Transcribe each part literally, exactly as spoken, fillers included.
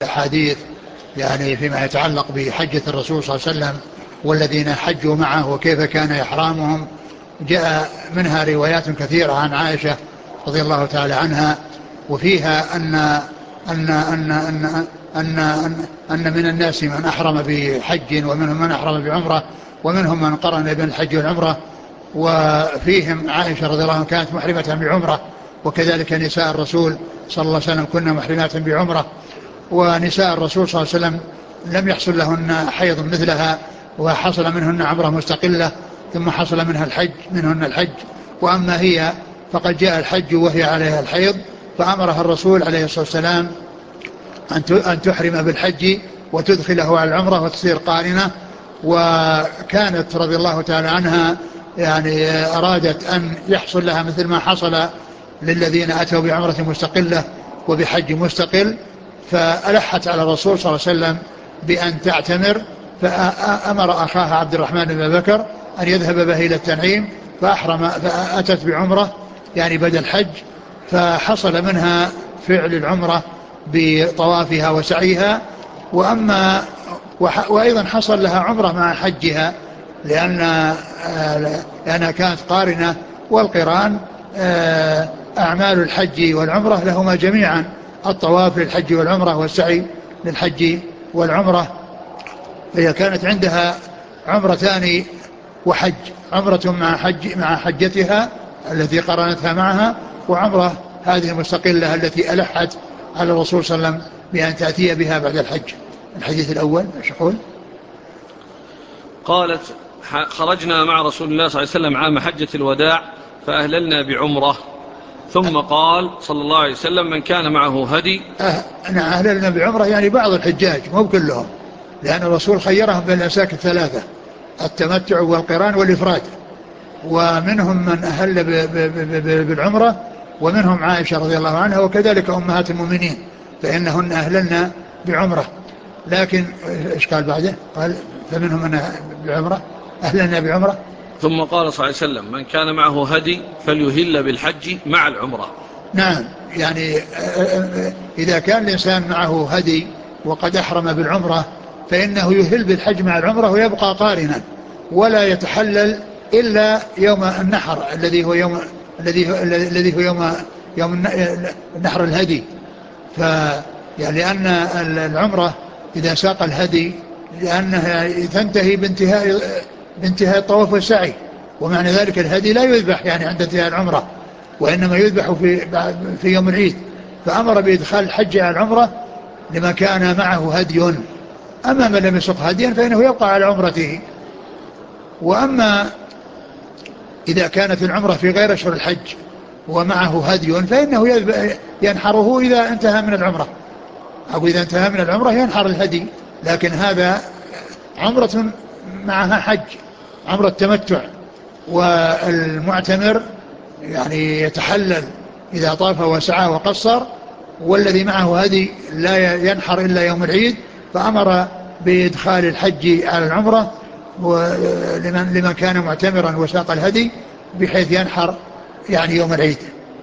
الحديث يعني فيما يتعلق بحجة الرسول صلى الله عليه وسلم والذين حجوا معه وكيف كان إحرامهم، جاء منها روايات كثيرة عن عائشة رضي الله تعالى عنها، وفيها أن أن أن أن أن أن, أن من الناس من أحرم بحج ومنهم من أحرم بعمرة ومنهم من قرن بين الحج والعمرة، وفيهم عائشة رضي الله عنها كانت محرمة بعمرة، وكذلك نساء الرسول صلى الله عليه وسلم كنا محرمات بعمرة، ونساء الرسول صلى الله عليه وسلم لم يحصل لهن حيض مثلها وحصل منهن عمرة مستقلة ثم حصل منها الحج منهن الحج، وأما هي فقد جاء الحج وهي عليها الحيض، فأمرها الرسول عليه الصلاة والسلام أن تحرم بالحج وتدخله على العمرة وتصير قارنة. وكانت رضي الله تعالى عنها يعني أرادت أن يحصل لها مثل ما حصل للذين أتوا بعمرة مستقلة وبحج مستقل، فألحت على الرسول صلى الله عليه وسلم بأن تعتمر، فأمر أخاها عبد الرحمن بن بكر أن يذهب به إلى التنعيم فأحرم، فأتت بعمرة يعني بدل حج، فحصل منها فعل العمرة بطوافها وسعيها. وأما وأيضا حصل لها عمرة مع حجها لأن لأنها كانت قارنة، والقران أعمال الحج والعمرة لهما جميعا، الطواف للحج والعمرة والسعي للحج والعمرة، فهي كانت عندها عمرتان وحج، عمرة مع حج مع حجتها التي قرنتها معها، وعمرة هذه المستقلة التي ألحت على الرسول صلى الله عليه وسلم بأن تأتي بها بعد الحج. الحديث الأول ايش يقول؟ قالت خرجنا مع رسول الله صلى الله عليه وسلم عام حجة الوداع فأهللنا بعمرة، ثم قال صلى الله عليه وسلم من كان معه هدي. أه أنا أهللنا بعمرة يعني بعض الحجاج مو كلهم، لأن الرسول خيرهم بين الأمساك الثلاثة، التمتع والقران والإفراد، ومنهم من أهل بالعمرة ومنهم عائشة رضي الله عنها وكذلك أمهات المؤمنين فإنهن أهللنا بعمرة. لكن إيش قال بعده؟ قال فمنهم من بعمرة أهللنا بعمرة. ثم قال صلى الله عليه وسلم من كان معه هدي فليهل بالحج مع العمرة. نعم، يعني إذا كان الإنسان معه هدي وقد أحرم بالعمرة فإنه يهل بالحج مع العمرة ويبقى قارنا، ولا يتحلل إلا يوم النحر الذي هو يوم الذي هو الذي هو يوم يوم النحر الهدي. ف يعني لأن العمرة إذا ساق الهدي لأنها تنتهي بانتهاء بانتهاء الطواف والسعي، ومعنى ذلك الهدي لا يذبح يعني عند انتهاء العمرة، وإنما يذبح في في يوم العيد، فأمر بإدخال الحج على العمرة لما كان معه هدي. أما من لم يسق هديا فإنه يبقى على عمرته. وأما إذا كانت العمرة في غير أشهر الحج ومعه هدي فإنه ينحره إذا انتهى من العمرة، أو إذا انتهى من العمرة ينحر الهدي. لكن هذا عمرة معها حج، عمرة تمتع، والمعتمر يعني يتحلل إذا طاف وسعى وقصر، والذي معه هدي لا ينحر إلا يوم العيد، فأمر بإدخال الحج على العمرة لمن, لمن كان معتمرا وساق الهدي بحيث ينحر يعني يوم العيد.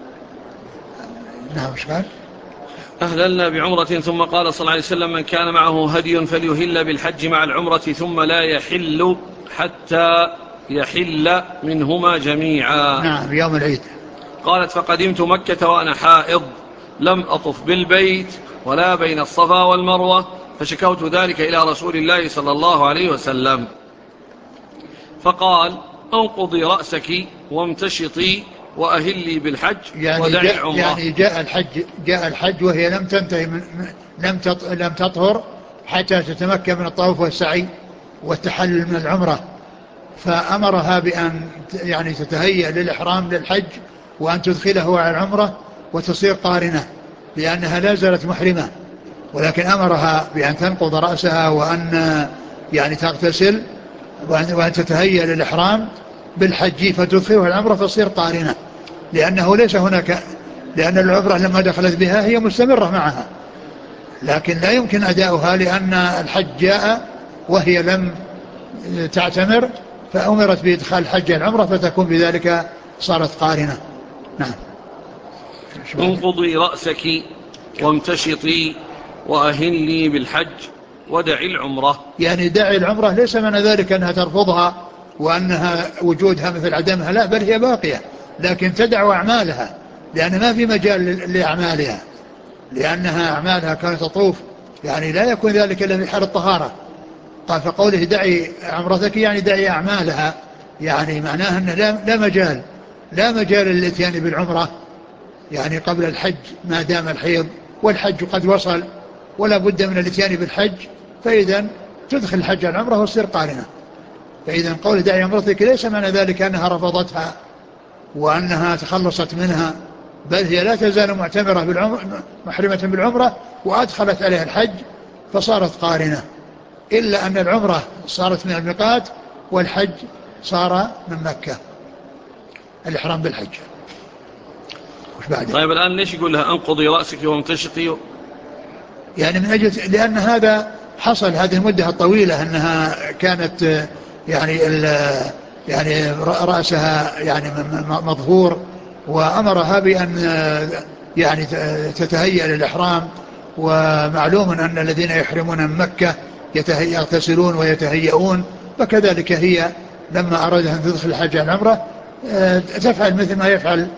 نعم. ايش قال؟ أهللنا بعمرة. ثم قال صلى الله عليه وسلم من كان معه هدي فليهل بالحج مع العمرة ثم لا يحل حتى يحل منهما جميعا. نعم، يوم العيد. قالت فقدمت مكة وأنا حائض لم أطف بالبيت ولا بين الصفا والمروة، فشكوت ذلك إلى رسول الله صلى الله عليه وسلم فقال انقضي رأسك وامتشطي وأهلي بالحج يعني ودعي العمرة. يعني جاء الحج جاء الحج وهي لم تنتهي من لم لم تطهر حتى تتمكن من الطواف والسعي والتحلل من العمرة، فأمرها بأن يعني تتهيأ للإحرام للحج وأن تدخله على العمرة وتصير قارنة لأنها لا زالت محرمة، ولكن أمرها بأن تنقض رأسها وأن يعني تغتسل وأن تتهيأ للإحرام بالحج فتدخله العمرة فتصير قارنة، لأنه ليس هناك، لأن العمرة لما دخلت بها هي مستمرة معها، لكن لا يمكن أداؤها لأن الحج جاء وهي لم تعتمر، فأمرت بإدخال الحج العمرة فتكون بذلك صارت قارنة. نعم. انقضي رأسك وامتشطي وأهلي بالحج ودعي العمرة. يعني دعي العمرة ليس معنى ذلك أنها ترفضها وأنها وجودها مثل عدمها، لا، بل هي باقية، لكن تدع أعمالها لأن ما في مجال لأعمالها، لأنها أعمالها كانت تطوف، يعني لا يكون ذلك إلا في حال الطهارة. قال فقوله دعي عمرتك يعني دعي أعمالها، يعني معناها أن لا, لا مجال لا مجال للإتيان بالعمرة يعني قبل الحج ما دام الحيض، والحج قد وصل ولا بد من الاتيان بالحج، فإذا تدخل الحج على العمرة وتصير قارنة. فإذا قول دعي عمرتك ليس معنى ذلك أنها رفضتها وأنها تخلصت منها، بل هي لا تزال معتمرة بالعمر محرمة بالعمرة وأدخلت عليها الحج فصارت قارنة، إلا أن العمرة صارت من الميقات والحج صار من مكة، الإحرام بالحج. وش بعده؟ طيب الآن ليش يقول لها أنقضي رأسك وامتشطي؟ يعني من أجل لأن هذا حصل هذه المدة الطويلة أنها كانت يعني يعني رأسها يعني مظهور، وأمرها بأن يعني تتهيأ للإحرام، ومعلوم أن الذين يحرمون من مكة يغتسلون ويتهيئون، فكذلك هي لما أرادت أن تدخل الحج العمرة تفعل مثل ما يفعل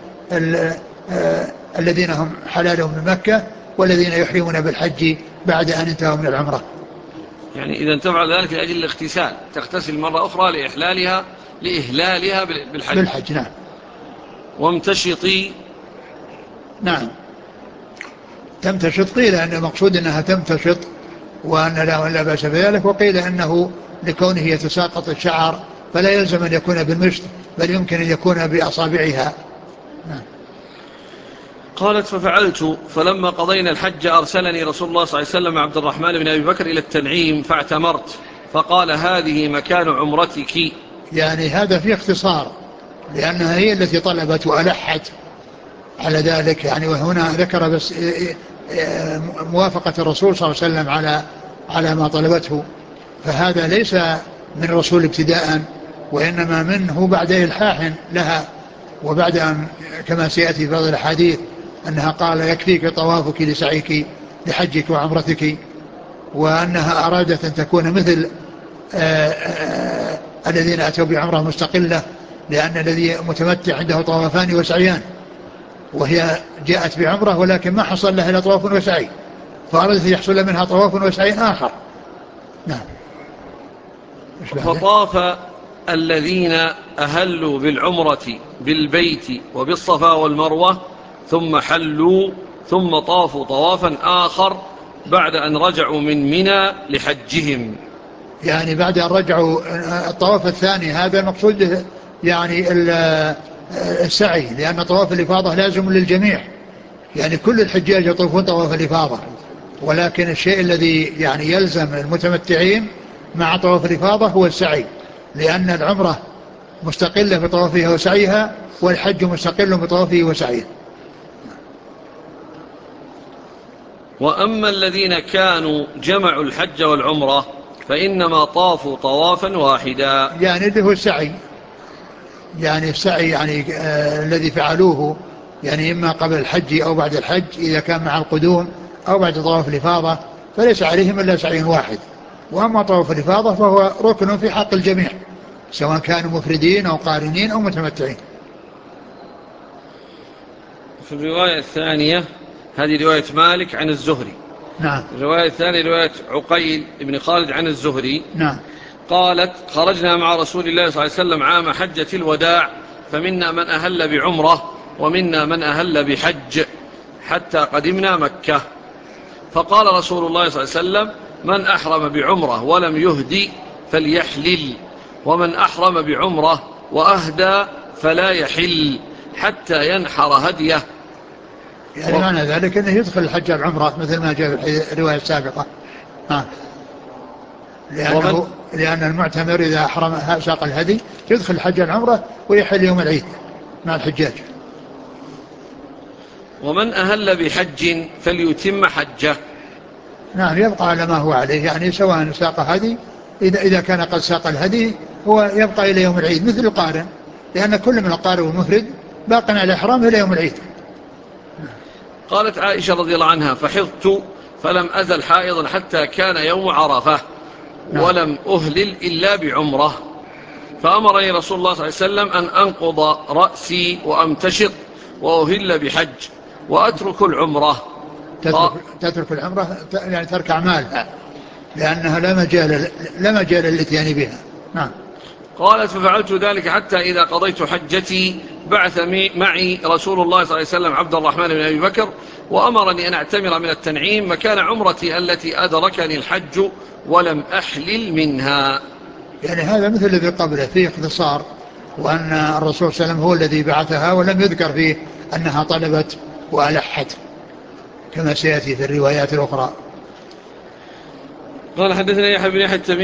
الذين هم حلالهم من مكة والذين يحرمون بالحج بعد أن انتهوا من العمرة. يعني إذا تفعل ذلك لأجل الاغتسال تغتسل مرة أخرى لإحلالها لإهلالها بالحج. بالحج نعم. وامتشطي نعم تمتشط، قيل أن المقصود أنها تمتشط وأن لا بأس بذلك، وقيل أنه لكونه يتساقط الشعر فلا يلزم أن يكون بالمشط بل يمكن أن يكون بأصابعها. نعم. قالت ففعلت، فلما قضينا الحج أرسلني رسول الله صلى الله عليه وسلم عبد الرحمن بن أبي بكر إلى التنعيم فاعتمرت، فقال هذه مكان عمرتك. يعني هذا فيه اختصار لأنها هي التي طلبت وألحت على ذلك، يعني وهنا ذكر بس موافقة الرسول صلى الله عليه وسلم على على ما طلبته، فهذا ليس من الرسول ابتداء وإنما منه بعد إلحاح لها، وبعد أن كما سيأتي في بعض الحديث أنها قال يكفيك طوافك لسعيك لحجك وعمرتك، وأنها أرادت أن تكون مثل آآ آآ الذين أتوا بعمرة مستقلة، لأن الذي متمتع عنده طوافان وسعيان، وهي جاءت بعمرة ولكن ما حصل لها إلا طواف وسعي، فأردت يحصل منها طواف وسعي آخر. نعم. فطاف الذين أهلوا بالعمرة بالبيت وبالصفا والمروة ثم حلوا ثم طافوا طوافا آخر بعد أن رجعوا من منى لحجهم. يعني بعد أن رجعوا الطواف الثاني هذا المقصود يعني السعي، لأن طواف الإفاضة لازم للجميع، يعني كل الحجاج يطوفون طواف الإفاضة، ولكن الشيء الذي يعني يلزم المتمتعين مع طواف الإفاضة هو السعي، لأن العمرة مستقلة بطوافها وسعيها والحج مستقل بطوافه وسعيه. وأما الذين كانوا جمعوا الحج والعمرة فإنما طافوا طوافا واحدا. يعني اللي هو السعي، يعني السعي يعني آه الذي فعلوه يعني إما قبل الحج أو بعد الحج إذا كان مع القدوم أو بعد طواف الإفاضة فليس عليهم إلا سعي واحد، وأما طواف الإفاضة فهو ركن في حق الجميع سواء كانوا مفردين أو قارنين أو متمتعين. في الرواية الثانية هذه رواية مالك عن الزهري. نعم. الرواية الثانية رواية عقيل بن خالد عن الزهري. نعم. قالت خرجنا مع رسول الله صلى الله عليه وسلم عام حجة الوداع فمنا من أهل بعمرة ومنا من أهل بحج حتى قدمنا مكة، فقال رسول الله صلى الله عليه وسلم من أحرم بعمرة ولم يهدي فليحلل، ومن أحرم بعمرة وأهدى فلا يحل حتى ينحر هديه. يعني و... معنى ذلك أنه يدخل الحج العمرة مثل ما جاء في الرواية السابقة. ها. لأنه ومن... لأن المعتمر إذا أحرم ساق الهدي يدخل الحج العمرة ويحل يوم العيد مع الحجاج. ومن أهل بحج فليتم حجه. نعم يبقى على ما هو عليه، يعني سواء ساق هدي إذا, إذا كان قد ساق الهدي هو يبقى إلى يوم العيد مثل القارن، لأن كل من القارن والمفرد باق على الإحرام إلى يوم العيد. قالت عائشة رضي الله عنها فحضت فلم أزل حائضا حتى كان يوم عرفة ولم أهلل إلا بعمرة. فأمرني رسول الله صلى الله عليه وسلم أن أنقض رأسي وأمتشط وأهل بحج وأترك العمرة. تترك, تترك العمرة يعني ترك أعمالها لأنها لا مجال لا مجال للإتيان بها. نعم. قالت ففعلت ذلك حتى إذا قضيت حجتي بعث معي رسول الله صلى الله عليه وسلم عبد الرحمن بن أبي بكر وأمرني أن أعتمر من التنعيم مكان عمرتي التي أدركني الحج ولم أحلل منها. يعني هذا مثل الذي قبله فيه اختصار، وأن الرسول صلى الله عليه وسلم هو الذي بعثها ولم يذكر فيه أنها طلبت وألحت كما سيأتي في الروايات الأخرى. قال حدثنا يحيى بن يحيى